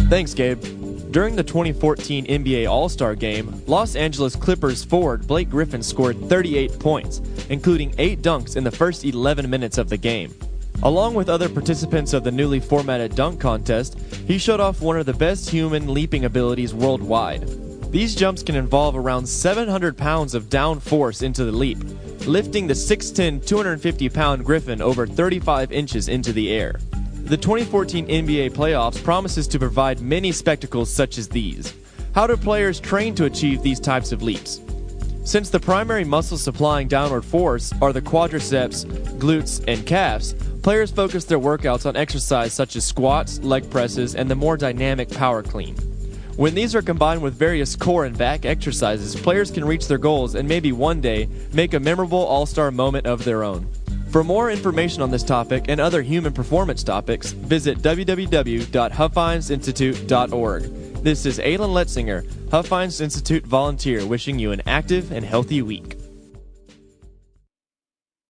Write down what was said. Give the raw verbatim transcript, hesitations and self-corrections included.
Thanks, Gabe. During the twenty fourteen N B A All-Star Game, Los Angeles Clippers forward Blake Griffin scored thirty-eight points, including eight dunks in the first eleven minutes of the game. Along with other participants of the newly formatted dunk contest, he showed off one of the best human leaping abilities worldwide. These jumps can involve around seven hundred pounds of down force into the leap, lifting the six ten, two hundred fifty pound Griffin over thirty-five inches into the air. The twenty fourteen N B A playoffs promises to provide many spectacles such as these. How do players train to achieve these types of leaps? Since the primary muscles supplying downward force are the quadriceps, glutes, and calves, players focus their workouts on exercise such as squats, leg presses, and the more dynamic power clean. When these are combined with various core and back exercises, players can reach their goals and maybe one day make a memorable all-star moment of their own. For more information on this topic and other human performance topics, visit w w w dot huffines institute dot org. This is Aylin Letzinger, Huffines Institute volunteer, wishing you an active and healthy week.